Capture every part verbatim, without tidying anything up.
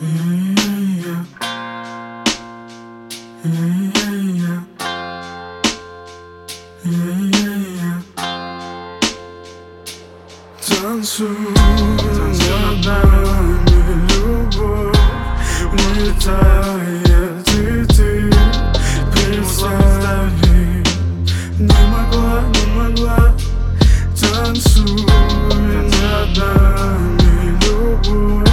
Танцуй над нами, любовь улетает, и ты представи, не могла, не могла. Танцуй над нами, любовь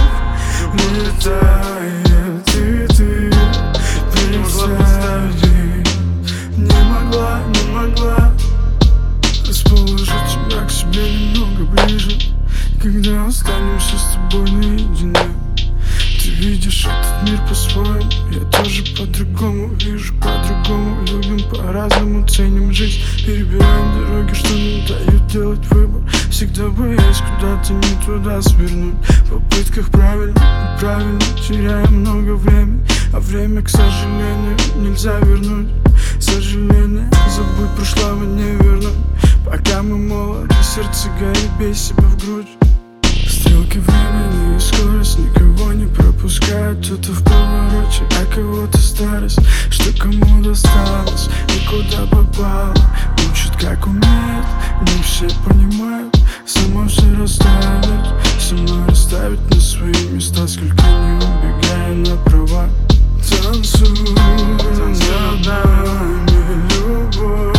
улетает, и ты представи, не могла, не могла. Расположу тебя к себе немного ближе, когда останемся с тобой наедине. Ты видишь этот мир по-своему, я тоже по-другому вижу, по-другому любим, по-разному ценим жизнь. Перебираем дороги, что нам дают делать выбор, всегда боясь куда-то не туда свернуть. В попытках правильно, неправильно теряем много времени, а время, к сожалению, нельзя вернуть. Сожаление, забудь, прошлого не вернуть. Пока мы молоды, сердце горит, бей себя в грудь. Стрелки времени и скорость никого не пропускают. Кто-то в повороте, а кого-то старость. Что кому досталось и куда попало, учат как умеют, не все понимают. Сама все расставить, сама расставить на свои места, сколько не убегая направо. Танцуй над нами, любовь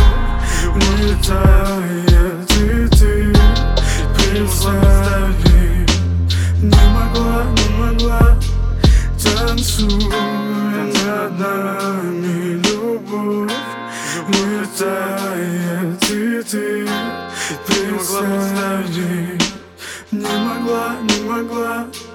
улетает, и ты представи, не могла, не могла. Танцуй над нами, любовь улетает, и ты представи, не могла, не могла.